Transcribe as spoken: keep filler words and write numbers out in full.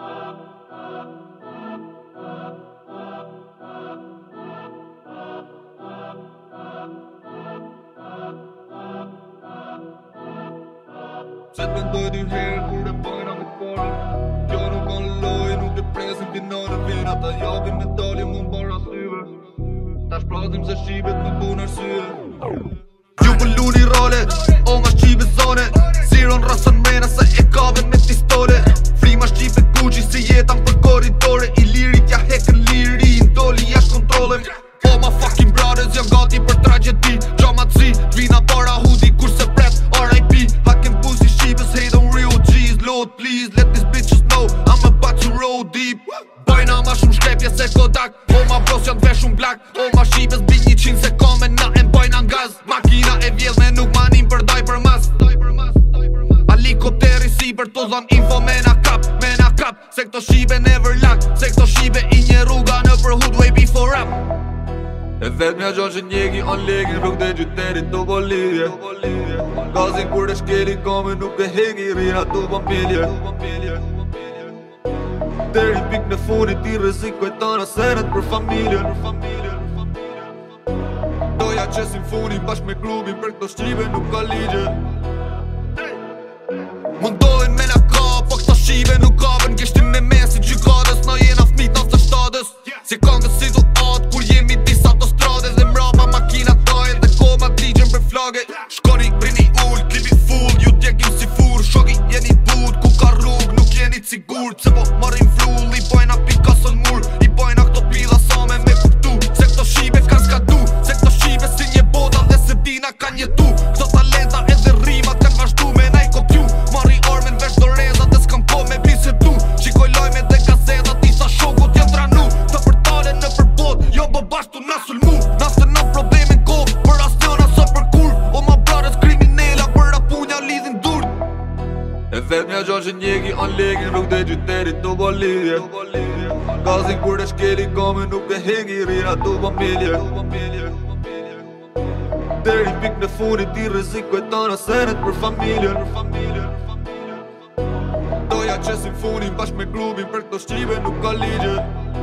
Se të mendoj dy herë kur e bojna me kore. Kjo nuk on lojë, nuk e presim finore. Vina ta japim medalje mu mbara syve. Ta shpratim se shqipet me bun arsye. Ju pëlluni role, o ma shqipe zone. Ziron rason mena se e kave me pistole. Frima shqipe Gucci si jetan për korridore. I lirit ja hekën lirin, doli jash kontrole. O ma fucking brothers, jam gati për tragedi. Gjama zi, vina para hudi kurse pret R I P. Hacken pussy shqipes, hate on real G's. Lord please, let these bitches know I'm about to roll deep. Bajna ma shumë shklepje se Kodak. O ma bros janë dve shumë blak. O ma shqipes bi një qinë se kome na e mbajna ngaz. Makina e vjedhme nuk manim për daj për mas. Helikopteri si për të dhon info me na kap, me na kap. Se këto shqipe never luck. Se këto shqipe i një rruga në për hood way before rap. E vet mja gjon që njegi on legin rrug dhe gjyterit të bolidje. Gazin kur e shkeli kome nuk e hegi rina të familje. Deri pik në funit i rezikoj tana senet për familje. Doja qesin funin bashk me klubin për këto shqipe nuk ka ligje. Mundojnë me na ka, po këto shqipe nuk kapën. Kishtim me men si gjykatës, na jena fmit në të shtadës. Si kongës situatë kur jemi disa autostrades. Dhe mrapa makina tajnë dhe koma digjen për flage. Shkoni brini ull, klipi full, ju tjekim si fur. Shoki jeni but, ku ka rrug, nuk jeni cigur. Se po marim vrull, i bojna Picasso n'mur. I bojna këto pila sa me me kuptu. Se këto shqipe kan skadu, se këto shqipe si një bota dhe se dina kan jetu. Këto talenta edhe rimat kan vazhdu me naj kokju. Mari armen vesh do reza dhe s'kam po me bisedu. Qikoj lojme dhe gazetat, isa shokut jem tranu. Të përtale në përbot, jo bë bashtu na sulmu. Nasë në problemin ko, për as njona së për kur. O ma blarës kriminella, për apunja lidhin dur. E vet mja gjon që njegi on legin rrug dhe gjyterit të bolidje. Gazin kur e shkeli kome nuk e hegi rina të familje. Deri pik në funit i rezikoj tana senet për familje. Doja qesin funin bashk me klubin për këto shqipe nuk ka ligje.